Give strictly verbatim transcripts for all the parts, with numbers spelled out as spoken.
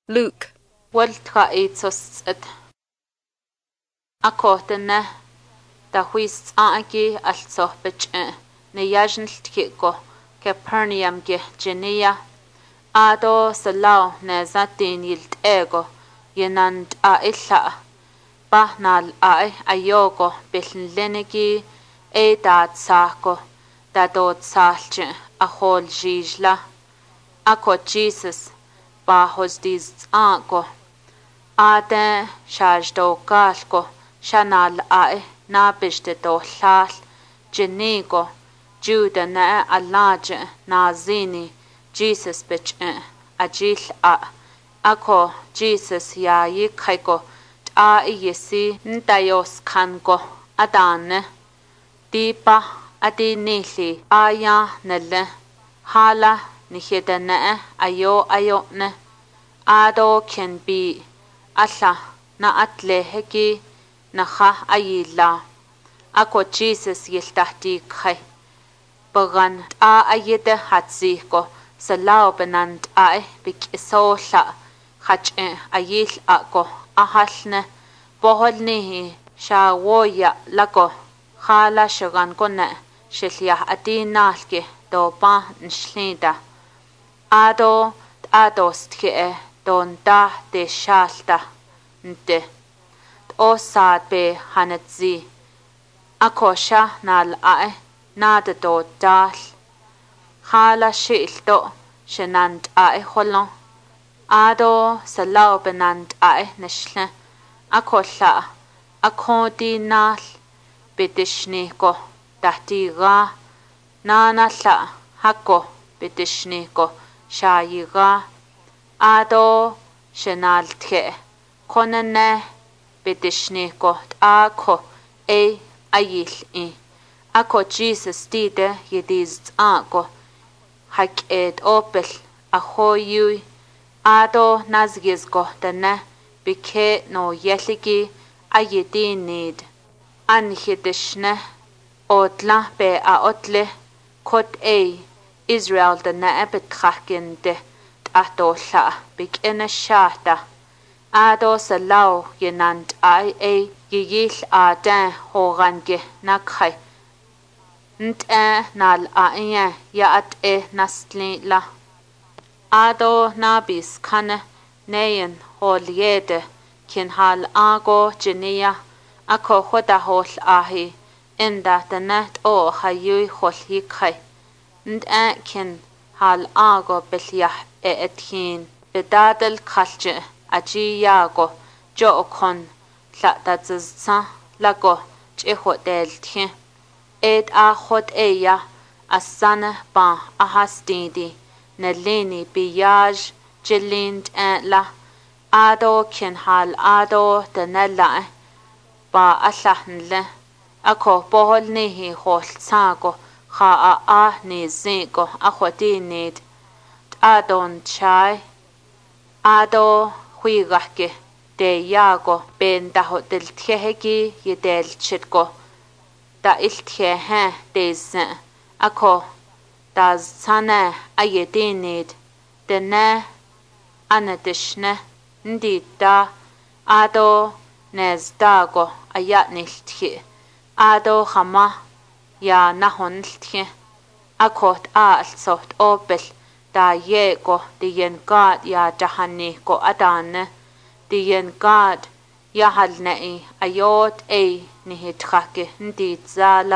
Luke. Waltra eetsos et. Akotene da huist aagi also bech ne yajnltko Capernaum ge Genia ado salau ne zatin yilt ego yenand a illa bahnal a ayogo bellenegi e dat sako da dot salche a hol jijla ako Jesus ba hosdiz anko ade shajdo kalko shanal a na bishte do lal jenigo Juda na alaje na zini Jesus bich ajil a ako Jesus ya yikaiko a yesi ntayos kanko adane dipa adi nili aya nele hala nihedane ayo ayo ne ado can be alla na atleheki na ha ayila ako Jesus yiltahti kai bagan a ayede hatsiko salaw benant ay bik isola hach ayil ako ahalne boholni shawoya lako hala shagan kone shilya adinalke do ba nslida ado adostke don da de shalta nte o sad be hanetzi akosha nal ay nada do dal hala shilto shenand ay holon ado salaw benand ay neshle akolla akodi nal bitishni ko tahtiga nana la hako bitishni ko shayiga ado shenal tke konene bitishni ko ako e ayil i ako Jesus dide yediz ako hak ed opel ahoyu ado nazgiz ko dane bike no yeligi ayedinid anhidishne otla be a otle kot e Israel dane betrachkende atola bikene shata ado salaw yenand ai e yil adan horange nakai nte nal aye ya at e nasli la ado nabis kane neyen holiede kin hal ago Genia ako hoda hol ahi inda the net o hayu hol hikai nte kin hal ago belyah e ethin bedadel kalche aji yago jo okon la tazza lago cheho del thin ed a hot eya asana ba ahastidi nelini biyaj jilind en la ado kin hal ado denella ba allahnle ako bohol nihi hol sago ha a a ni zingo akhwadinid adon chai ado huigake de yago ben da hotel tiehegi yedel chitko da ilthe he des ako da sana ayedinid dene anadishne ndita ado nezdago ayatnilthi ado khama ya nahonlthi akot alsot opel da yego diyen god ya jahani ko adane diyen god ya halnei ayot e nihitrake ndizala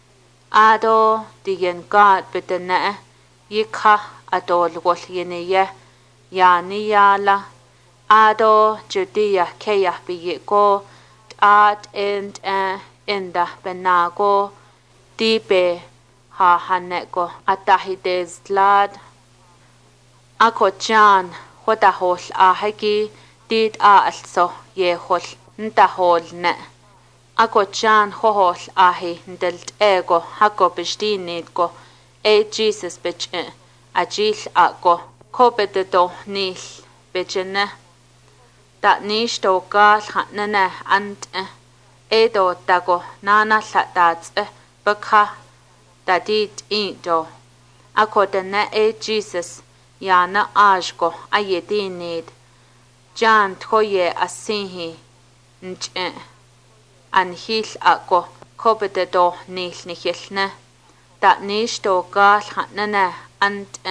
ado diyen god bedene yikha adol wol yeniye ya niyala ado judia keya biyiko at and uh, inda benago dibe ha haneko atahides glad ako chan hoda hol ahegi did a also ye hol nda hol ne ako chan hol ahi ndelt ego hako bestinid ko e Jesus bech ajil ako kobede do nil bechene da nish do gal hanene ant e do dago nana latats bakha da dit indo ako dene e Jesus yana ajko ayedinid Jan tkoye asihi nch'e anhil ako kobete do nil nihilne ta nish do gal hanane ant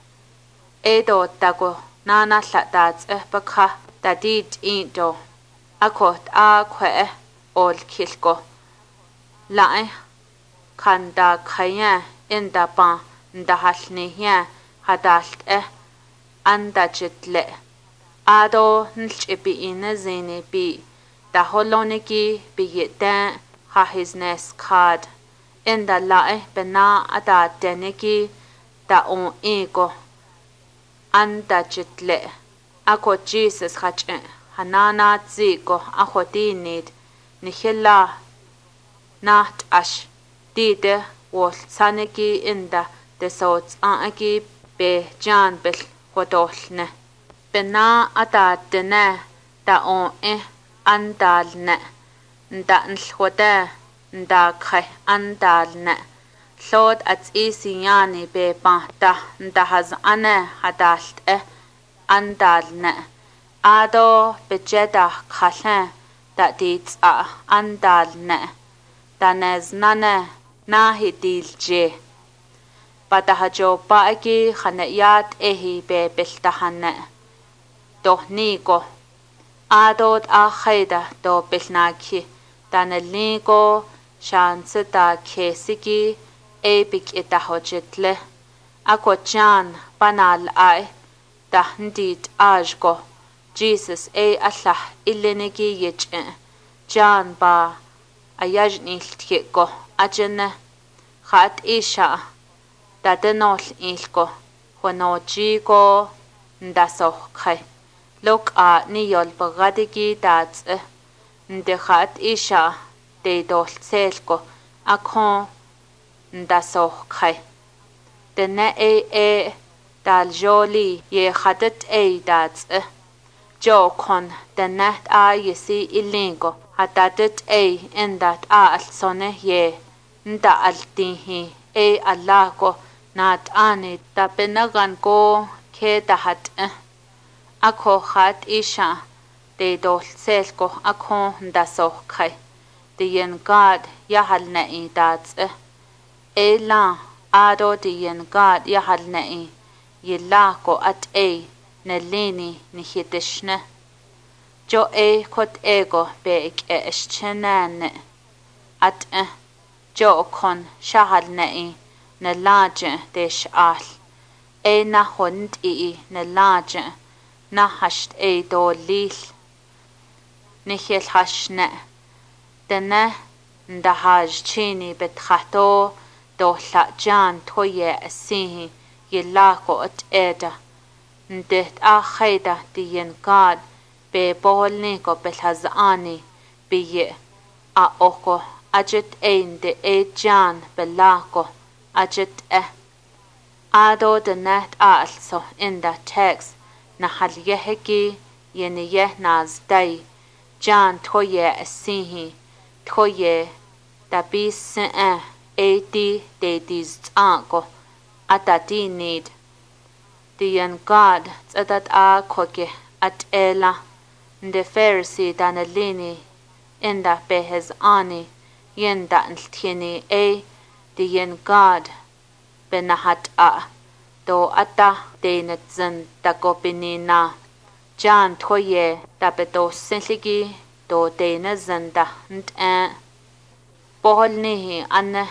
edo tago nana latats e bakha ta dit indo akot a kwe ol kilko lae kanda khaya enda pa ndahalni ya hadalt e anda jitle ado nlchibi ina zini bi da holoniki bi yeta ha hisnes card enda lae bena ada deniki da on ego anda jitle ako Jesus hache hanana ziko ako dinid nihila naht ash dide wol saniki inda de sots aaki be jan bel hodolne bena ada dene da on e andalne nda nlhoda nda khay andalne llod at isiyani be pahta nda haz ane hadalt e andalne ado bejeda khalne da dits a andalne da neznane nahi dilje patahajo paaki khanayat ehi be beltahane dohniko adot a khayda do belnaki daneliko chance da kesiki epik etahojetle akochan banal ai dahdit ajko Jesus e Allah illeniki yeche jan ba ayajni tkeko ajene khat isha dadenol ilko honochiko ndaso khay lok a niyol bagadiki dats nde khat isha de dol selko akon ndaso khay dene e e dal joli ye khadet e dats jo kon denet a yesi ilingo hatadet e endat a alsone ye nda altihi e Allah ko nat ane tapenagan ko ke dahat ako khat isha de dol selko ako ndaso khay diyen God yahal na i dats e la ado diyen God yahal na i yilla ko at e nelini nihitishne jo e kot ego be ik e eschenane at e jo kon shahal na i nelaje desh al e na hond i nelaje na hasht e do lil nihil hashne dene ndahaj chini bethato do la jan toye asihi yilako at eda ndet a khayda diyen God be bolni ko belhazani biye a oko ajet einde e jan belako ajet e ado the net also in the text na halyeheki yene yeh naz day jan toye asihi toye tabis se e di de dis anko atati need diyen God tsadat a koke at ela nde Pharisee danelini inda behez ani yenda ntltini e diyen God benahat a do ata denet zan takopinina jan toye tabeto senligi do dena zanda nta boholnihi anne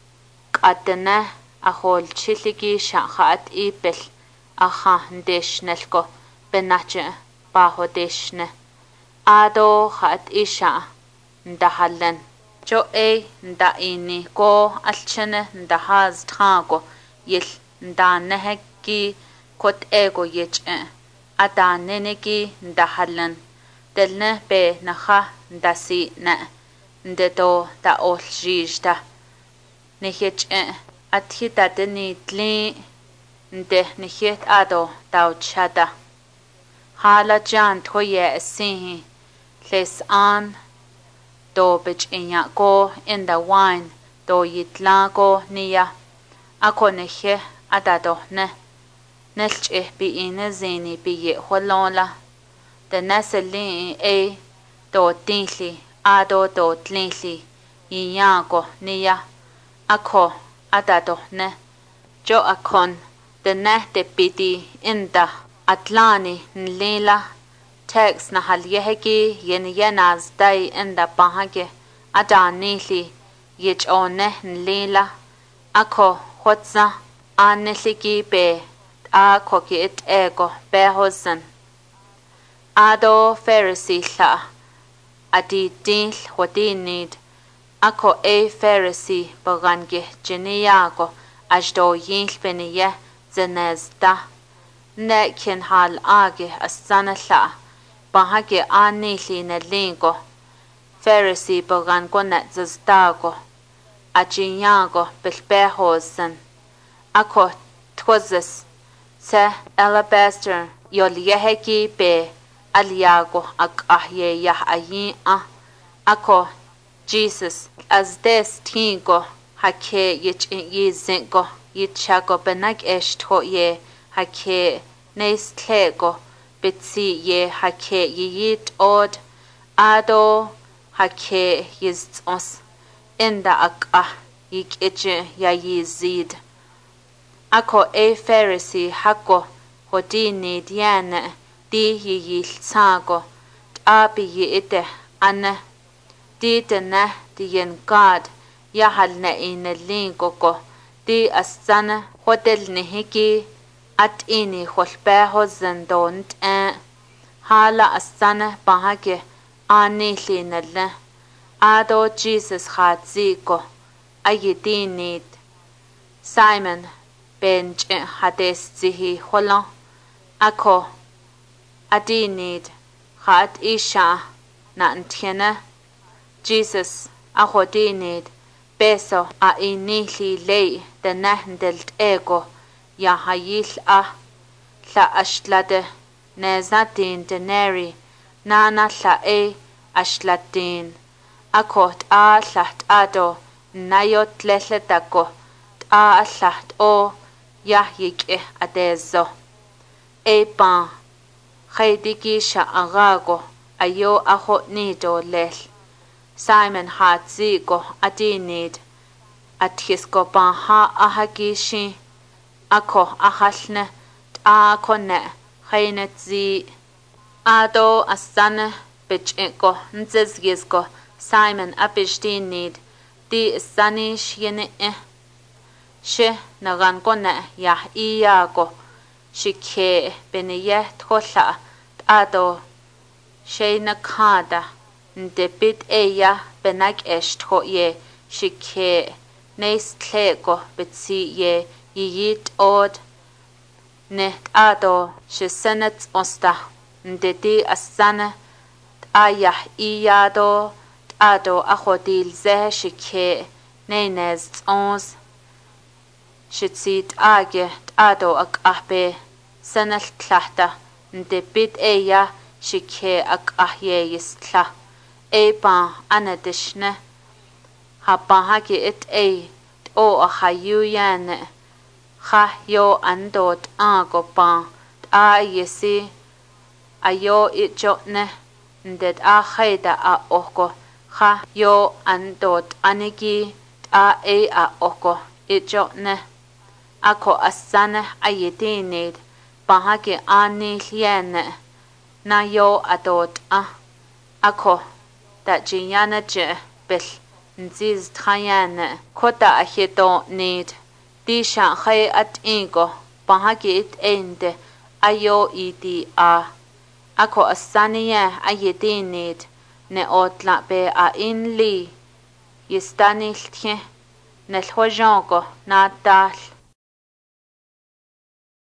qatna ahol chiligi shakhat ipel aha ndeshnelko benache bahodeshne ado khat isha ndahallen jo e ndaini ko alchene ndahaz thago yel ndanehki kot ego yeche adaneneki ndahallen delne be naha ndasi na ndeto ta oljishta neheche athita deni tli nde nehet ado tauchada hala jan toye asihi les an do bich inya ko in the wine do yitla ko niya ako nehe adado ne nelch bi ine zini bi ye holola the nasalin a do tinli ado do tlinli iyago niya ako adado ne jo akon the ne de piti inda atlani nlila text na halyeheki yen yenaz dai inda bahage adanili yich one nlila ako hotza aneliki be a koki it ego behosen ado Pharisee la adi dil hodinid ako a Pharisee bagange jeniago ajdo yil beniye zenezda ne kin hal age asana la bahage anili ne lingo Pharisee bagan ko net zazdago ajinyago bilbehosen ako twazes se alabaster yolyeheki be aliago ak ahye yah ayin a ako Jesus as des tingo hake yich yi zingo yichago benak eshtho ye hake nes tlego bitsi ye hake yit od ado hake yizons inda ak ah yik eche ya yizid ako a Pharisee hako hodini diane di yil sago abi yite ane di tene di yen God yahal na ine lingo ko di asana hotel nihiki at ini holbeho zendont e hala asana bahage ani linele ado Jesus khatziko ayidinit Simon bench hades zihi holon ako adinid khat isha na antiene Jesus ahodinid beso a inili lei de nahdelt ego ya hayil a la ashlade nezatin deneri nana la e ashlatin akot a laht ado nayot lesletako a laht o yahyik e adezo e pan khaydiki sha agago ayo aho nido lel Simon hatziko atinid athisko pan ha ahakishi ako ahalne ta kone khaynetzi ado asane becheko nzezgisko Simon apishtinid di sanish yene e she nagan kone yah iyago shikhe beniye thola ado she nakada ndebit eya benak eshtho ye shikhe nes tlego bitsi ye yit od ne ado she senet osta ndedi asana ayah iyado ado ahodil ze shikhe nenes ons shitsit age ado ak ahbe sanal tlahta ndebit eya shikhe ak ahye yistla eba anadishne habahaki it e o ahayuyane kha yo andot ago pa a yesi ayo itjotne nded a khayda a oko kha yo andot anigi a e a oko itjotne ako asane ayedinid bahagi ani liene na yo adot a ako da jinyana je bil nziz tayane kota ahito nid di sha khay at ingo bahagi it ende ayo idi a ako asaniye ayedinid ne otla be a inli yistanil tye nel hojongo na dal